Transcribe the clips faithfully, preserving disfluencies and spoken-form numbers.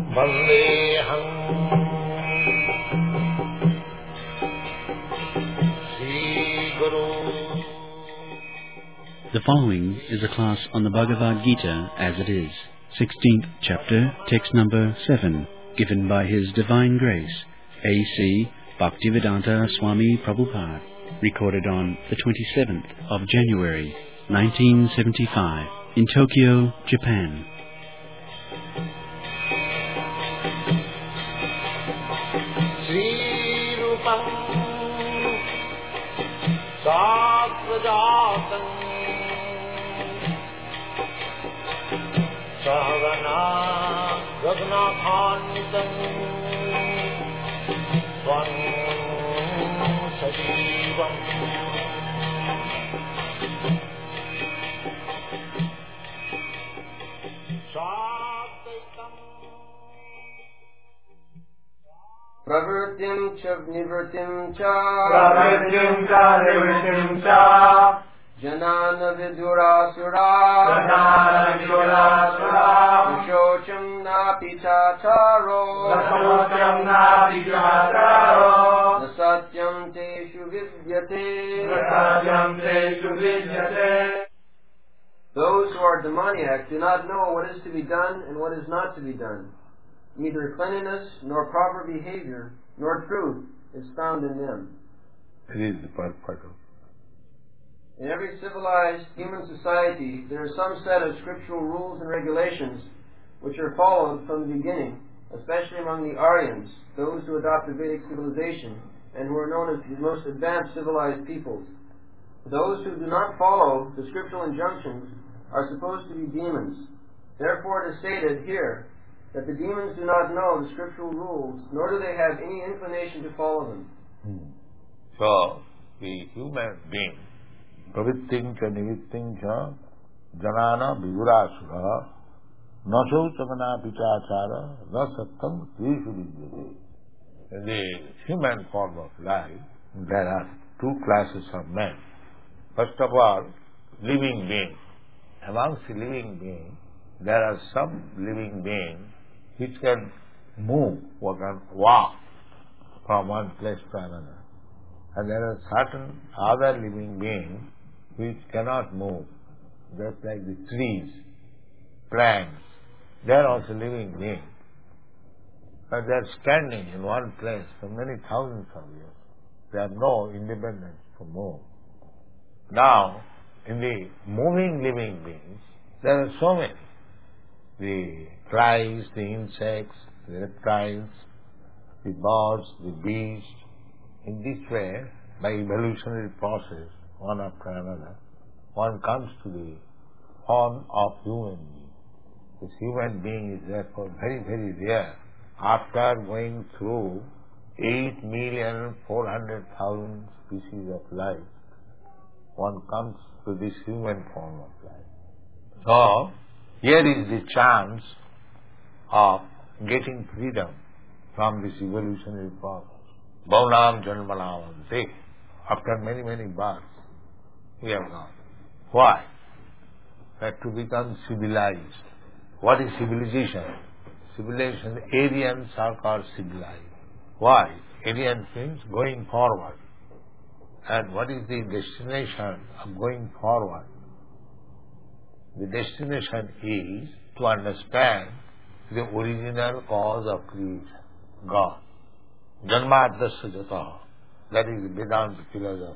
Vandeham Sri Guru. The following is a class on the Bhagavad Gita as it is, sixteenth chapter, text number seven, given by His Divine Grace, A C Bhaktivedanta Swami Prabhupada, recorded on the twenty-seventh of January, nineteen seventy-five, in Tokyo, Japan. Sri Rupam Satvajatan Sahagana Raghunathanvitam Swan Sajivam Pravritim cha nivritim cha Pravritim cha nivritim cha Janana vidurasura Janana vidurasura Vishocham napi tataro Vishocham napi tataro Nasatyam teshu vidyate Nasatyam teshu vidyate. Those who are demoniac do not know what is to be done and what is not to be done. Neither cleanliness, nor proper behavior, nor truth is found in them. It is the purpose. In every civilized human society, there is some set of scriptural rules and regulations which are followed from the beginning, especially among the Aryans, those who adopt the Vedic civilization, and who are known as the most advanced civilized peoples. Those who do not follow the scriptural injunctions are supposed to be demons. Therefore it is stated here that the demons do not know the scriptural rules, nor do they have any inclination to follow them. Hmm. So, the human being, pravitting cha nivitting cha janana vidurasura naso chagana pichachara rasattam trishu vidyate. In the human form of life, there are two classes of men. First of all, living beings. Amongst the living beings, there are some living beings which can move or can walk from one place to another. And there are certain other living beings which cannot move, just like the trees, plants. They are also living beings. But they are standing in one place for many thousands of years. They have no independence to move. Now, in the moving living beings, there are so many. The flies, the insects, the reptiles, the birds, the beasts. In this way, by evolutionary process, one after another, one comes to the form of human being. This human being is therefore very, very rare. After going through eight million four hundred thousand species of life, one comes to this human form of life. So, here is the chance of getting freedom from this evolutionary process. Bhaunam janmanavante. After many, many births, we have gone. Why? That to become civilized. What is civilization? Civilization, Aryans are called civilized. Why? Aryan means going forward. And what is the destination of going forward? The destination is to understand the original cause of creation, God. Janmadasya jataha. That is the Vedanta philosophy.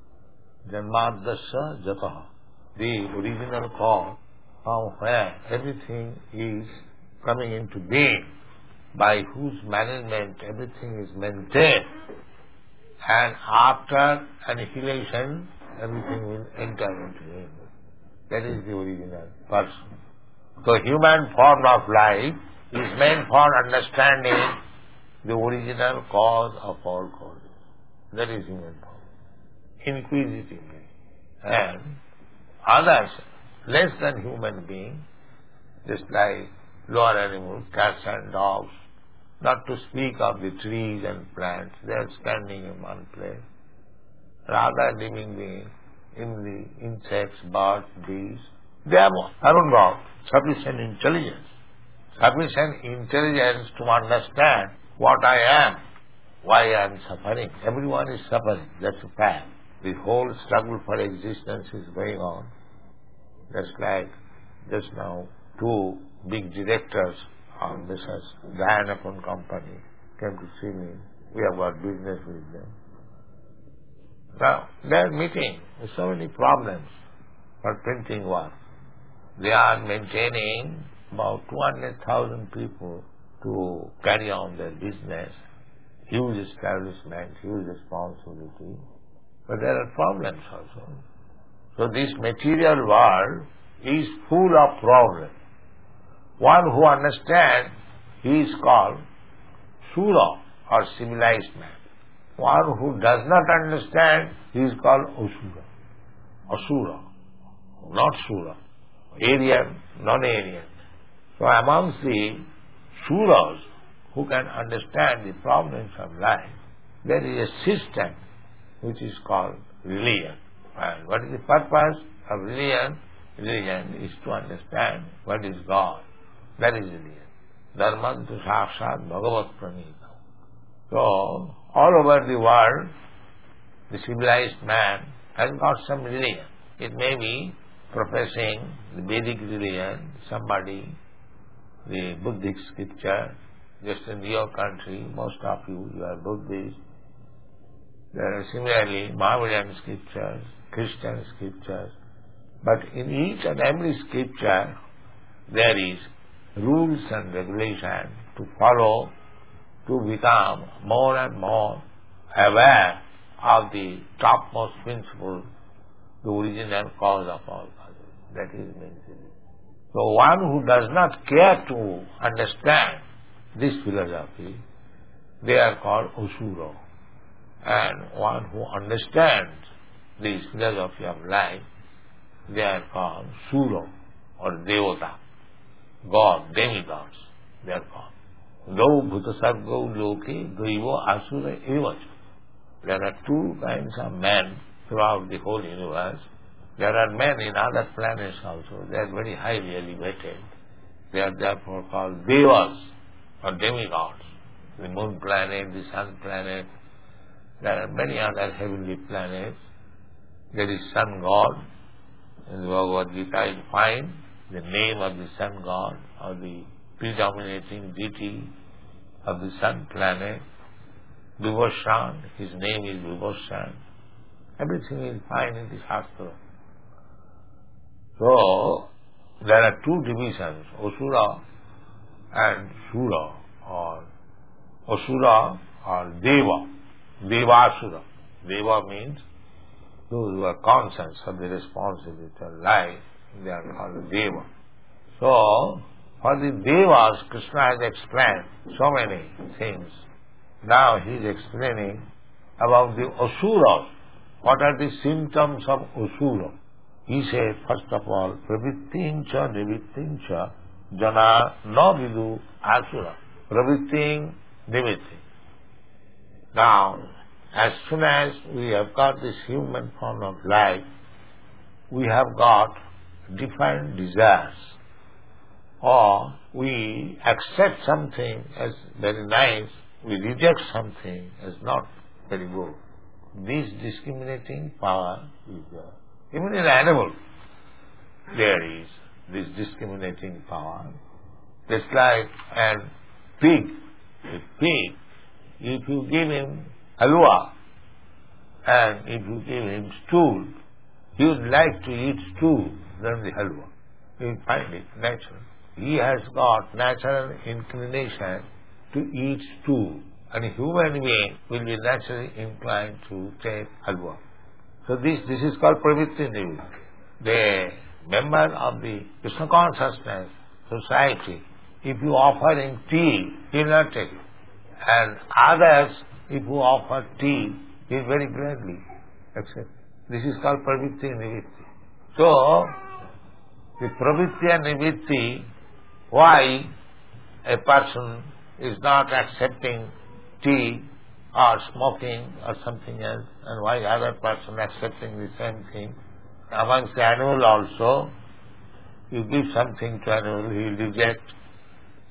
Janmadasya jataha. The original cause from where everything is coming into being, by whose management everything is maintained, and after annihilation everything will enter into being. That is the original person. So human form of life is meant for understanding the original cause of all causes. That is human form. Inquisitively. And others, less than human beings, just like lower animals, cats and dogs, not to speak of the trees and plants, they are standing in one place. Rather living beings, in the insects, birds, bees, they have, I don't know, sufficient intelligence, sufficient intelligence to understand what I am, why I am suffering. Everyone is suffering, that's a fact. The whole struggle for existence is going on. Just like just now, two big directors of Missus Diana Company came to see me. We have got business with them. Now, they are meeting with so many problems for printing work. They are maintaining about two hundred thousand people to carry on their business. Huge establishment, huge responsibility. But there are problems also. So this material world is full of problems. One who understands, he is called Sura or civilized man. One who does not understand, he is called Asura. Asura, not Sura. Aryan, non-Aryan. So amongst the Suras who can understand the problems of life, there is a system which is called religion. And what is the purpose of religion? Religion is to understand what is God. That is religion. Dharmantu sakshat bhagavat pranita. So, all over the world, the civilized man has got some religion. It may be professing the Vedic religion, somebody, the Buddhist scripture. Just in your country, most of you, you are Buddhist. There are similarly Mohammedan scriptures, Christian scriptures. But in each and every scripture, there is rules and regulations to follow to become more and more aware of the topmost principle, the original cause of all causes. That is means. So one who does not care to understand this philosophy, they are called Asura. And one who understands this philosophy of life, they are called Sura or Devata, God, demigods, they are called. Gau bhutasargau loke daiva asura evacha. There are two kinds of men throughout the whole universe. There are men in other planets also. They are very highly elevated. They are therefore called Devas or demigods. The moon planet, the sun planet. There are many other heavenly planets. There is sun god. In the Bhagavad Gita you find the name of the sun god or the predominating deity of the sun planet. Vibhushan, his name is Vibhushan. Everything is fine in the Shastra. So, there are two divisions, Asura and Sura, or Asura or Deva, Devasura. Deva means those who are conscious of the responsibility of life, they are called Deva. So, for the Devas, Krishna has explained so many things. Now he is explaining about the Asuras. What are the symptoms of Asura? He said, first of all, pravitting cha nivitting cha jana na vidu asura. Pravitting, nivitting. Now, as soon as we have got this human form of life, we have got different desires. Or we accept something as very nice, we reject something as not very good. This discriminating power is there. Even in animal, there is this discriminating power. Just like a pig. A pig, if you give him halwa and if you give him stool, he would like to eat stool than the halwa. He will find it natural. He has got natural inclination to eat stool. And a human being will be naturally inclined to take halwa. So this this is called pravritti nivritti. The member of the Krishna consciousness society, if you offer him tea, he will not take it. And others, if you offer tea, he will very gladly accept. This is called pravritti nivritti. So, the pravritti and nivritti, why a person is not accepting tea or smoking or something else, and why other person accepting the same thing. Amongst the animal also, you give something to animal, he will reject,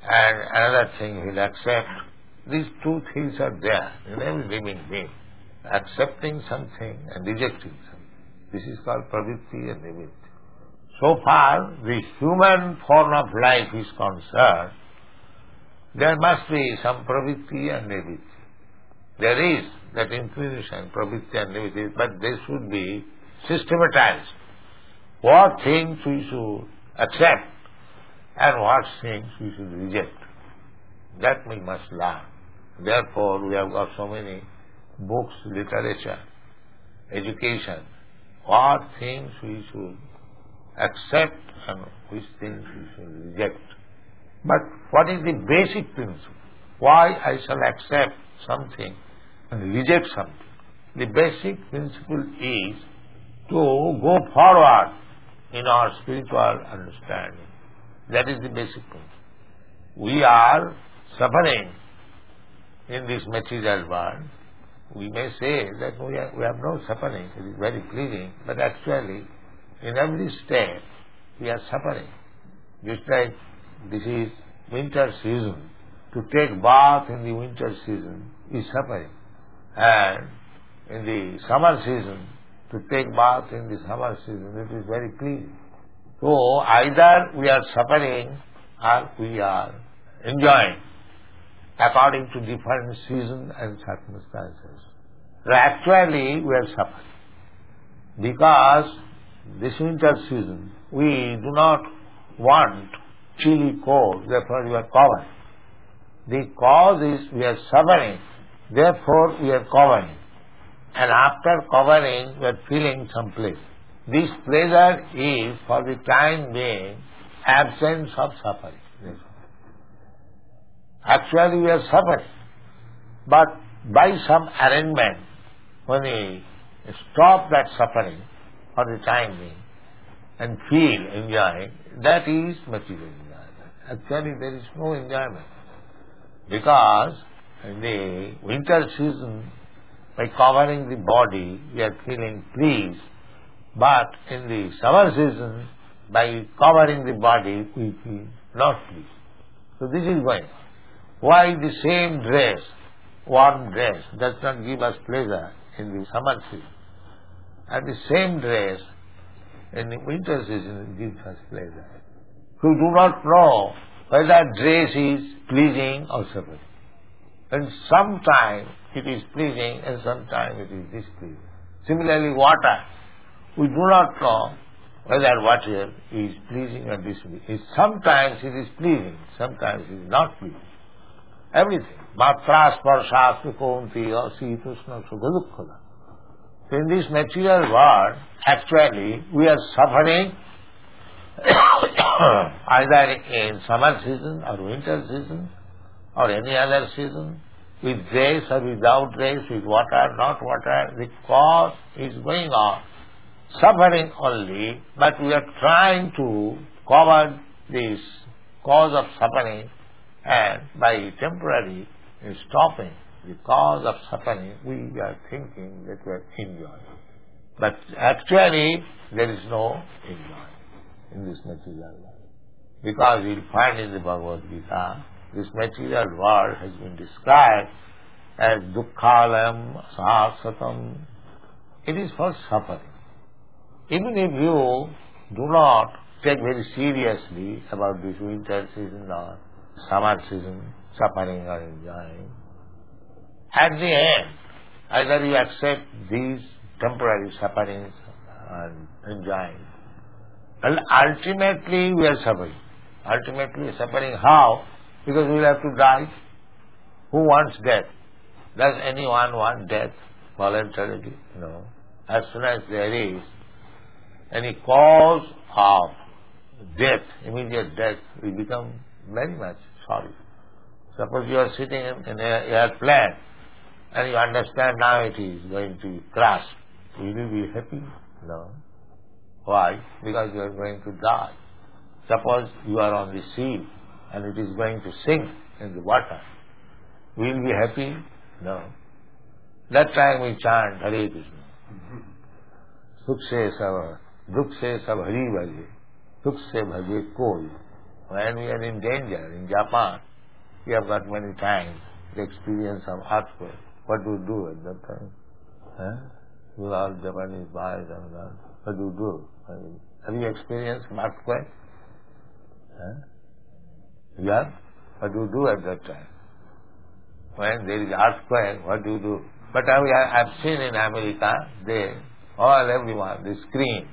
and another thing he'll accept. These two things are there in every living being. Accepting something and rejecting something. This is called pravritti and nivitti. So far, the human form of life is concerned, there must be some pravritti and nivitti. There is that inclination, pravritti and nivitti, but they should be systematized. What things we should accept and what things we should reject. That we must learn. Therefore, we have got so many books, literature, education. What things we should accept and which things we should reject. But what is the basic principle? Why I shall accept something and reject something? The basic principle is to go forward in our spiritual understanding. That is the basic principle. We are suffering in this material world. We may say that we, are, we have no suffering, it is very pleasing, but actually in every step we are suffering. Just like this is winter season. To take bath in the winter season is suffering. And in the summer season, to take bath in the summer season, it is very pleasing. So either we are suffering or we are enjoying according to different seasons and circumstances. So actually we are suffering because this winter season we do not want chilly cold, therefore we are covering. The cause is we are suffering, therefore we are covering. And after covering we are feeling some pleasure. This pleasure is for the time being absence of suffering. Actually we are suffering, but by some arrangement, when we stop that suffering for the time being and feel enjoying, that is material enjoyment. Actually there is no enjoyment, because in the winter season, by covering the body, we are feeling pleased, but in the summer season, by covering the body, we feel not pleased. So this is going on. Why the same dress, warm dress, does not give us pleasure in the summer season, and the same dress in the winter season gives us pleasure? We do not know whether dress is pleasing or suffering. And sometimes it is pleasing and sometimes it is displeasing. Similarly, water. We do not know whether water is pleasing or displeasing. Sometimes it is pleasing, sometimes it is not pleasing. Everything. Matra, sparsha, sukonti, asitushna, sukha. So in this material world, actually, we are suffering either in summer season or winter season or any other season, with dress or without dress, with water, not water. The cause is going on. Suffering only, but we are trying to cover this cause of suffering, and by temporary stopping the cause of suffering, we are thinking that we are enjoying. But actually, there is no enjoyment in this material world. Because we will find in the Bhagavad Gita, this material world has been described as dukkhalayam sahasatam. It is for suffering. Even if you do not take very seriously about this winter season or summer season, suffering or enjoying, at the end, either you accept these temporary sufferings and enjoying, and ultimately we are suffering. Ultimately we are suffering how? Because we will have to die. Who wants death? Does anyone want death voluntarily? No. As soon as there is any cause of death, immediate death, we become very much sorry. Suppose you are sitting in an airplane and you understand now it is going to crash. Will you be happy? No. Why? Because you are going to die. Suppose you are on the sea and it is going to sink in the water. Will you be happy? No. That time we chant Hare Krishna. Sukh se sab, dukh se sab hari bhaje, dukh se bhaje koi, when we are in danger, in Japan, we have got many times the experience of earthquake. What do you do at that time? Huh? With all Japanese boys and all. What do you do? I mean, have you experienced an earthquake? Huh? Yeah? What do you do at that time? When there is earthquake, what do you do? But I have seen in America, they, all everyone, they scream.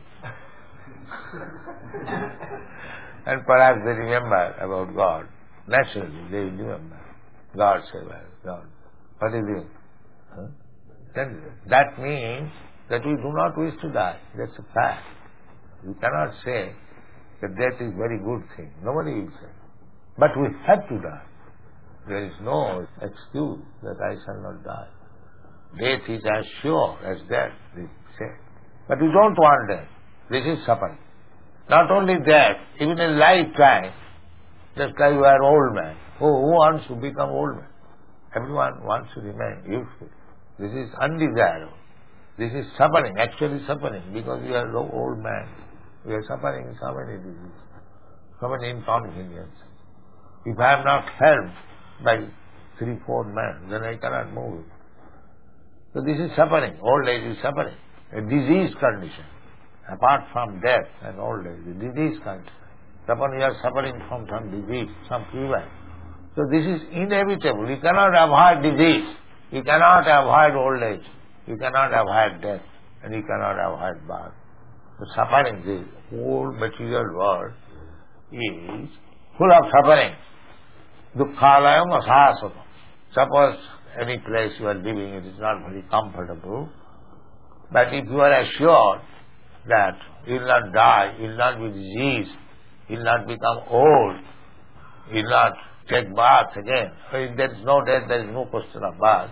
And perhaps they remember about God. Naturally, they remember. God save us, God. What is it? Huh? Then that means that we do not wish to die. That's a fact. We cannot say that death is a very good thing. Nobody will say. But we have to die. There is no excuse that I shall not die. Death is as sure as death, they say. But we don't want death. This is suffering. Not only that, even in lifetime, just like you are old man. Oh, who wants to become old man? Everyone wants to remain youthful. This is undesirable. This is suffering, actually suffering, because we are no old man. We are suffering so many diseases, so many inconveniences. If I am not helped by three, four men, then I cannot move. So this is suffering. Old age is suffering. A disease condition. Apart from death and old age, a disease condition. Suppose you are suffering from some disease, some fever. So this is inevitable. You cannot avoid disease. You cannot avoid old age. You cannot avoid death. And you cannot avoid birth. The suffering, this whole material world is full of suffering. Dukkhalayam asasatam. Suppose any place you are living, it is not very comfortable. But if you are assured that you will not die, you will not be diseased, you will not become old, you will not take bath again. If there is no death, there is no question of bath.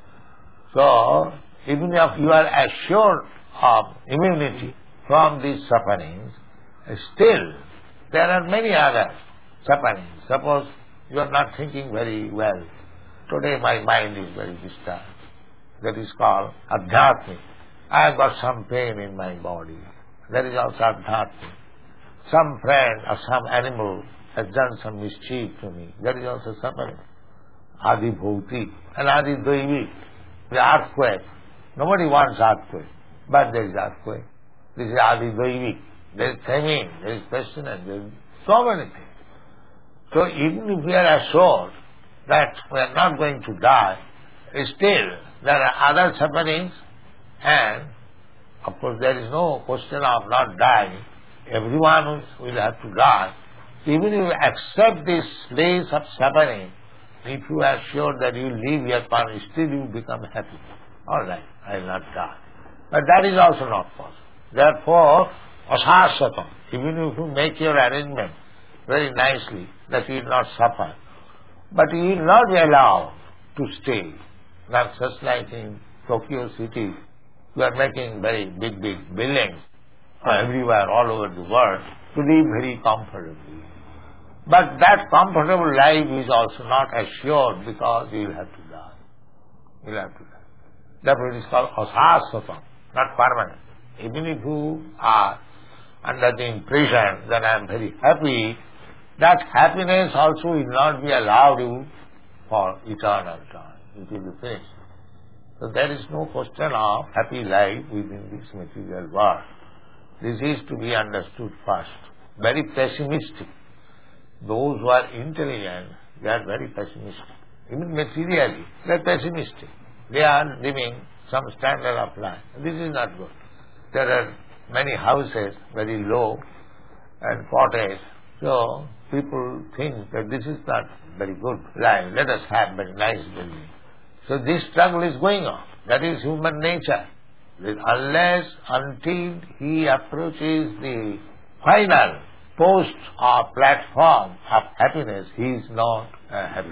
So, even if you are assured of immunity from these sufferings, still there are many other sufferings. Suppose you are not thinking very well. Today my mind is very disturbed. That is called adhyatmic. I have got some pain in my body. That is also adhyatmic. Some friend or some animal has done some mischief to me. That is also suffering. Adi bhauti and adi daivi. The earthquake. Nobody wants earthquake. But there is earthquake. This is adi daivi. There is famine. There is pestilence. There is so many things. So even if we are assured that we are not going to die, still there are other sufferings, and of course there is no question of not dying. Everyone will have to die. Even if you accept this place of suffering, if you are sure that you live here, still you become happy. All right, I will not die. But that is also not possible. Therefore, asasatam, even if you make your arrangement very nicely, that you will not suffer, but you will not be allowed to stay. Not just like in Tokyo City, you are making very big, big buildings everywhere, all over the world, to live very comfortably. But that comfortable life is also not assured, because you will have to die. You will have to die. Therefore it is called asasatam, not permanent. Even if you are under the impression that I am very happy, that happiness also will not be allowed you for eternal time. It will be finished. So there is no question of happy life within this material world. This is to be understood first. Very pessimistic. Those who are intelligent, they are very pessimistic. Even materially, they are pessimistic. They are living some standard of life. This is not good. There are many houses very low and cottage. So people think that this is not very good life. Let us have very nice building. So this struggle is going on. That is human nature. Unless, until he approaches the final post or platform of happiness, he is not uh, happy.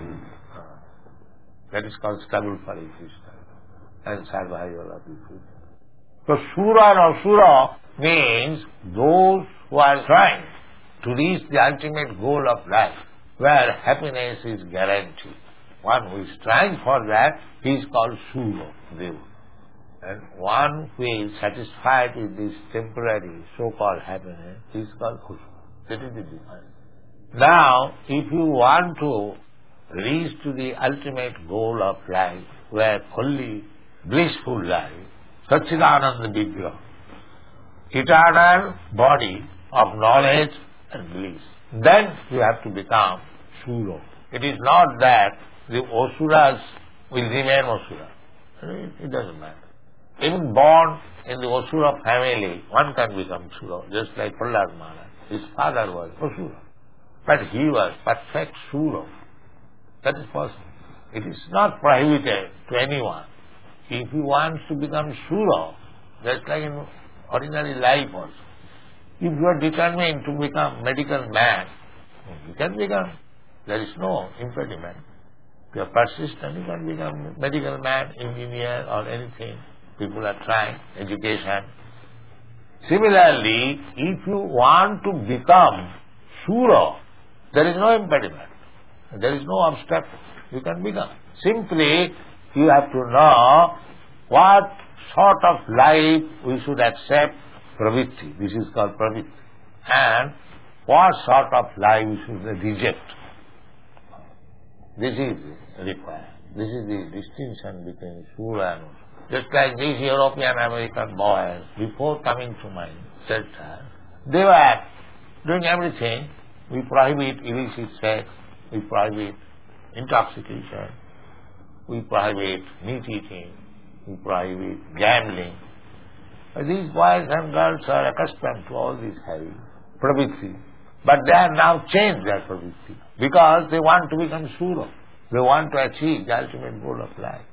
That is called struggle for existence and survival of the future. So Sura and Asura means those who are trying to reach the ultimate goal of life, where happiness is guaranteed. One who is trying for that, he is called Sura, Deva. And one who is satisfied with this temporary so-called happiness, he is called Asura. That is the difference. Now, if you want to reach to the ultimate goal of life, where only blissful life, Satchidananda Vigraha, eternal body of knowledge and bliss, then you have to become Sura. It is not that the Asuras will remain Asura. It doesn't matter. Even born in the Asura family, one can become Sura, just like Prahlad Maharaj. His father was Asura. But he was perfect Sura. That is possible. It is not prohibited to anyone. If he wants to become Sura, just like in ordinary life also, if you are determined to become medical man, you can become. There is no impediment. If you are persistent, you can become medical man, engineer or anything. People are trying, education. Similarly, if you want to become Sura, there is no impediment. There is no obstacle. You can become. Simply, you have to know what sort of life we should accept, pravritti. This is called pravritti. And what sort of life we should reject. This is required. This is the distinction between Sura and Asura. Just like these European American boys, before coming to my shelter, they were doing everything. We prohibit illicit sex, we prohibit intoxication, we prohibit meat eating, we prohibit gambling. But these boys and girls are accustomed to all this heavy pravritti. But they have now changed their pravritti because they want to become Sura. They want to achieve the ultimate goal of life.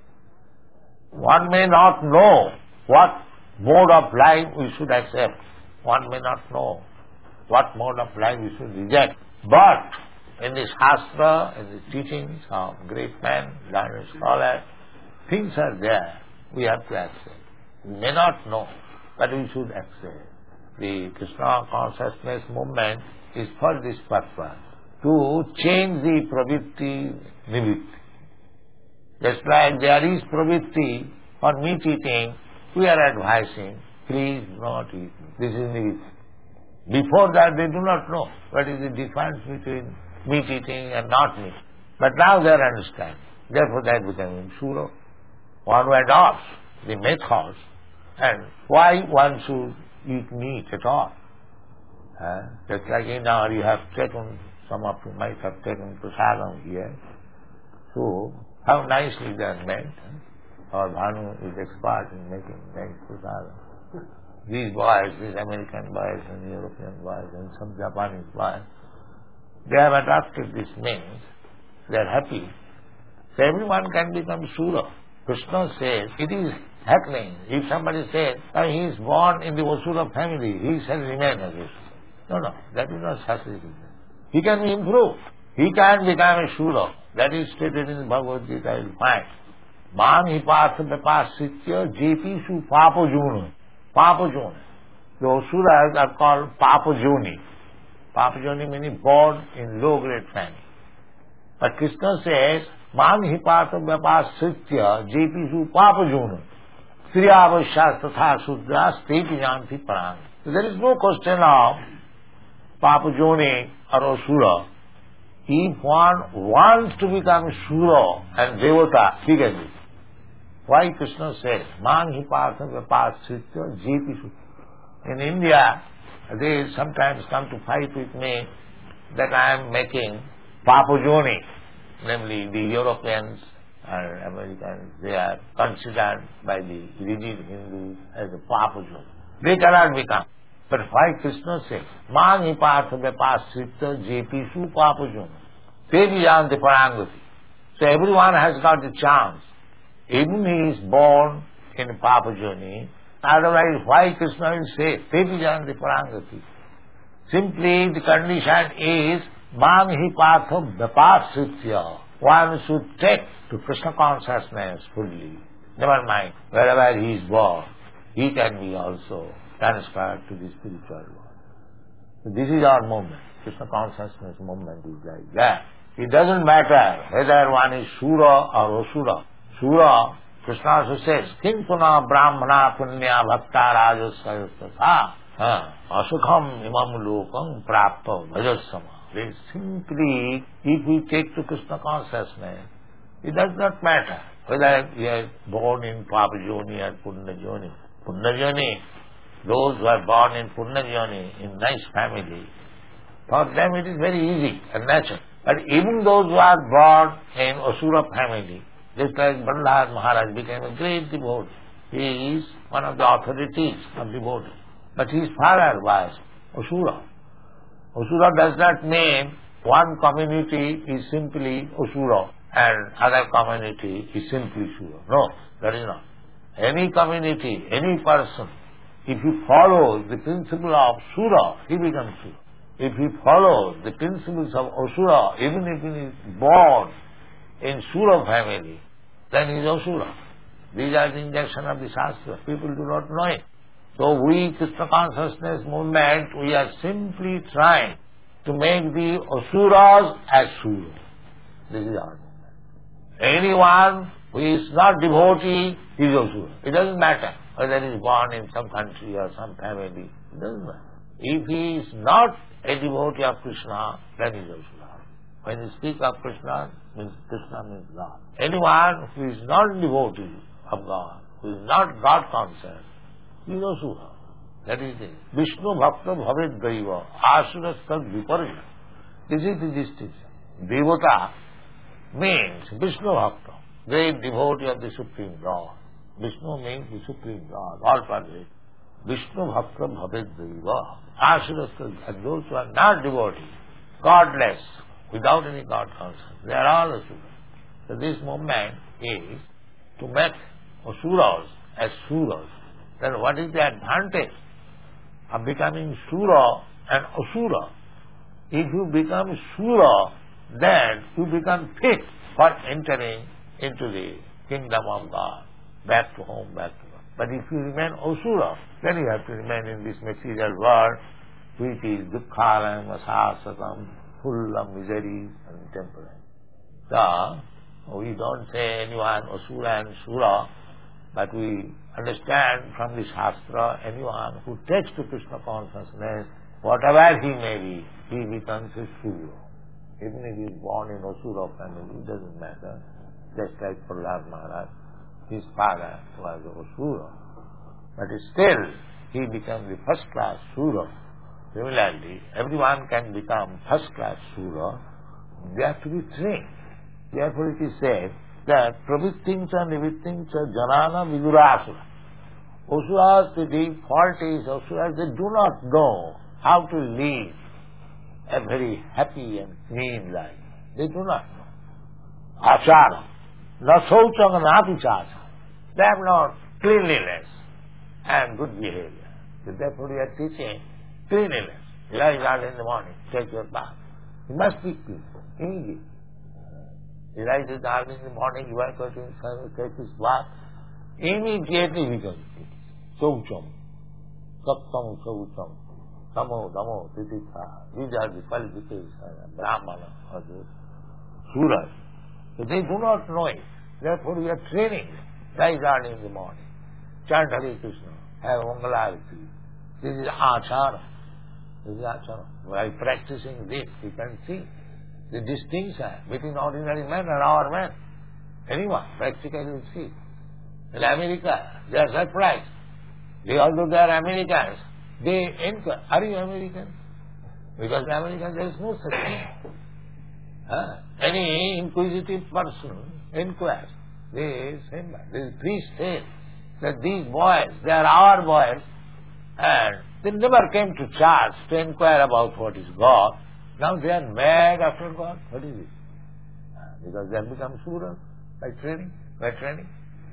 One may not know what mode of life we should accept. One may not know what mode of life we should reject. But in the Shastra, in the teachings of great men, learned scholars, things are there. We have to accept. We may not know, but we should accept. The Krishna consciousness movement is for this purpose, to change the pravritti nivitti. Just like there is pravritti for meat eating, we are advising, please not eat. This is nivitti. Before that they do not know what is the difference between meat eating and not meat. But now they are understanding. Therefore they are becoming Sura. One who adopts the methods and why one should eat meat at all. Uh, just like in now you have taken, some of you might have taken prasadam here. So, how nicely they are made. Huh? Our Bhanu is expert in making nice prasadam. These boys, these American boys and European boys and some Japanese boys, they have adopted this means. They are happy. So everyone can become Sura. Krishna says, it is happening. If somebody says, oh, he is born in the Asura family, he shall remain as this. No, no, that is not such. He can be improved. He can become a Sura. That is stated in the Bhagavad Gita, you will find. Man hi partha vipasitya jepishu papajuna. Papajuna. The Asuras are called Papajuni. Papajuni meaning born in low-grade family. But Krishna says, Man hi partha vipasitya jepishu papajuna. Striyavashya tatha sudra steti janti parang. So there is no question of Papajuni or Asura. If one wants to become Sura and Devata, he can be. Why Krishna says, Man hi partha vipasitya jepishu. In India, they sometimes come to fight with me that I am making Papajuni, namely the Europeans and Americans, they are considered by the rigid Hindus as a Papajuni. They cannot become. But why Krishna says, Man hi partha vipasitya jepishu papajuna. Tevi janti parangati. So everyone has got the chance. Even he is born in Papajuni, otherwise why Krishna will say, Tevi janti parangati. Simply the condition is, Man hi partha vipasitya. One should take to Krishna consciousness fully. Never mind, wherever he is born, he can be also transferred to the spiritual world. So this is our movement. Krishna consciousness movement is like that. It doesn't matter whether one is Sura or Asura. Sura, Krishna also says, Kintuna brahmana punya bhakta rajasayastha. Asukham imam lokam prapta bhajasama. They simply, if we take to Krishna consciousness, it does not matter whether we are born in Papa Joni or Punna Joni. Punna Joni, those who are born in Punna Joni, in nice family, for them it is very easy and natural. But even those who are born in Asura family, just like Bandhar Maharaj became a great devotee. He is one of the authorities of devotee. But his father was Asura. Asura does not mean one community is simply Asura and other community is simply Sura. No, that is not. Any community, any person, if he follows the principle of Sura, he becomes Sura. If he follows the principles of Asura, even if he is born in Sura family, then he is Asura. These are the injunction of the Shastra. People do not know it. So we, Krishna consciousness movement, we are simply trying to make the Asuras as Sura. This is our movement. Anyone who is not devotee is Asura. It doesn't matter whether he is born in some country or some family. It doesn't matter. If he is not a devotee of Krishna, then he is Asura. When you speak of Krishna, means Krishna means God. Anyone who is not devotee of God, who is not God conscious, he is Asura. That is it. Vishnu Bhakta Bhavet Daiva Asura Tad Viparita. This is the distinction. Devata means Vishnu Bhakta, great devotee of the Supreme God. Vishnu means the Supreme God, all pervading. Vishnu Bhakta Bhavet Daiva Asura Tad. And those who are not devotees, godless, without any God consciousness, they are all Asuras. So this movement is to make Asuras as Suras. Then what is the advantage of becoming Sura and Asura? If you become Sura, then you become fit for entering into the kingdom of God, back to home, back to God. But if you remain Asura, then you have to remain in this material world, which is Dukkhalam, Asasatam, full of miseries and temperance. So, we don't say anyone Asura and Sura, but we understand from the Shastra, anyone who takes to Krishna consciousness, whatever he may be, he becomes a Sura. Even if he is born in Asura family, it doesn't matter. Just like Prahlad Maharaj, his father was Asura. But still, he becomes the first class Sura. Similarly, everyone can become first class Sura. They have to be trained. Therefore it is said that pravittincha nivittincha janana vidurasura. Asuras, the fault is Asuras, they do not know how to live a very happy and clean life. They do not know. Achara. Na sauchanga na pichasa. They have not cleanliness and good behavior. So therefore we are teaching cleanliness. Rise early in the morning, take your bath. You must be clean, immediately. He rises early in the morning, he wakes up, take his bath, immediately he becomes clean. Saucham, Saptam Saucham, Tamo, Damo, Titikha. These are the qualifications of Brahmana or the Suras. So they do not know it. Therefore we are training them. Rise early in the morning. Chant Hare Krishna. Have Mangalarati. This is Achara. This is Achara. By practicing this, you can see the distinction between ordinary man and our man. Anyone practically will see. In America, they are surprised. They, although they are Americans, they inquire, are you American? Because in America there is no such thing. Huh? Any inquisitive person inquires. They say, the priest says that these boys, they are our boys, and they never came to church to inquire about what is God. Now they are mad after God. What is it? Because they have become Suras by training, by training.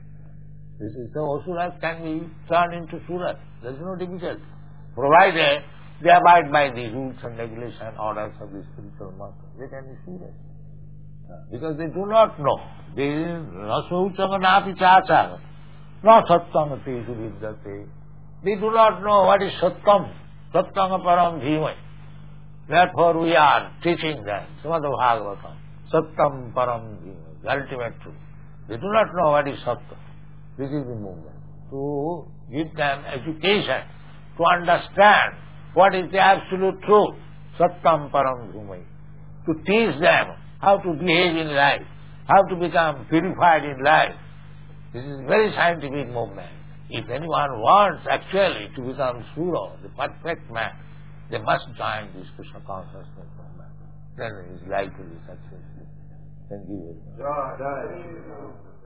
This is so Asuras can be turned into Suras. There is no difficulty. Provided they abide by the rules and regulations and orders of the spiritual master, they can be Suras. Because they do not know. They Rasauchanga napi chachara. No sattanga tesu vidyate. They do not know what is sattam. Sattanga param dhimai. Therefore we are teaching them. Srimad Bhagavatam. Sattam param dhimai. The ultimate truth. They do not know what is sattam. This is the movement. To give them education to understand what is the absolute truth, Sattam Param Bhumai, to teach them how to behave in life, how to become purified in life. This is a very scientific movement. If anyone wants actually to become Sura, the perfect man, they must join this Krishna consciousness movement. Then he is likely to be successful. Thank you very much.